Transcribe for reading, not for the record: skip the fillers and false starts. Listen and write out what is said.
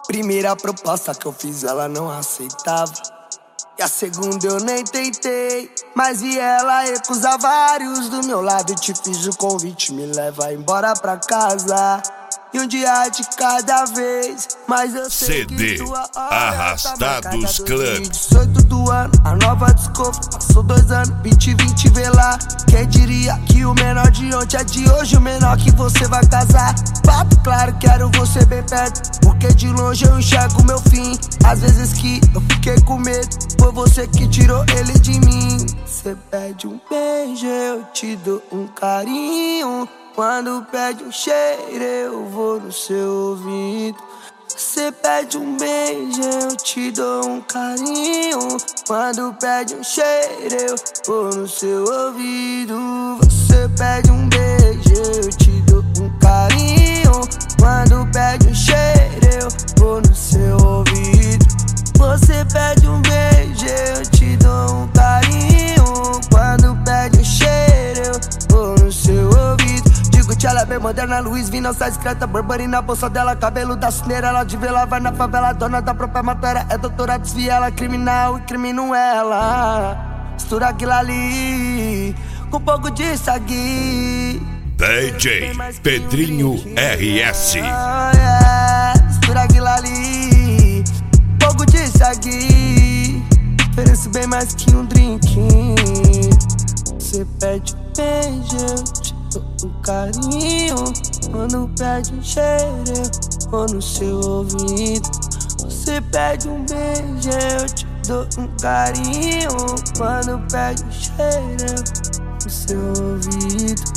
Primeira proposta que eu fiz, ela não aceitava. E a segunda eu nem tentei, mas vi ela recusar vários do meu lado. E te fiz o convite, me leva embora pra casa. E um dia de cada vez, mas eu sei CD que tua hora Arrastados tá Club. 18 do ano, a nova desculpa, passou 2 anos, 2020 vê lá. Quem diria que o menor de ontem é de hoje, o menor que você vai casar. Fato claro, quero você bem perto, porque de longe eu enxergo meu fim. Às vezes que eu fiquei com medo, foi você que tirou ele de mim. Você pede um beijo, eu te dou um carinho. Quando pede um cheiro, eu vou no seu ouvido. Você pede um beijo, eu te dou um carinho. Quando pede um cheiro, eu vou no seu ouvido. Você pede um beijo, eu te dou um carinho. Quando pede um cheiro, eu vou no seu ouvido. Você pede um beijo, eu te dou um carinho. Quando pede um cheiro, eu vou no seu ouvido. Ela é bem moderna, Luiz V, nossa discreta, Burberry na bolsa dela, cabelo da cineira, ela de vela, vai na favela, dona da própria matéria, é doutora, desvia ela, criminal e crimino ela. Mistura aquilo ali, com um pouco de sagui. DJ Pedrinho RS. Mistura aquilo ali, um pouco de sagui. Ofereço bem mais que um drink. Você pede um beijo, eu te dou um carinho. Quando pede um cheiro, eu vou no seu ouvido. Você pede um beijo, eu te dou um carinho. Quando pede um cheiro, eu vou no seu ouvido.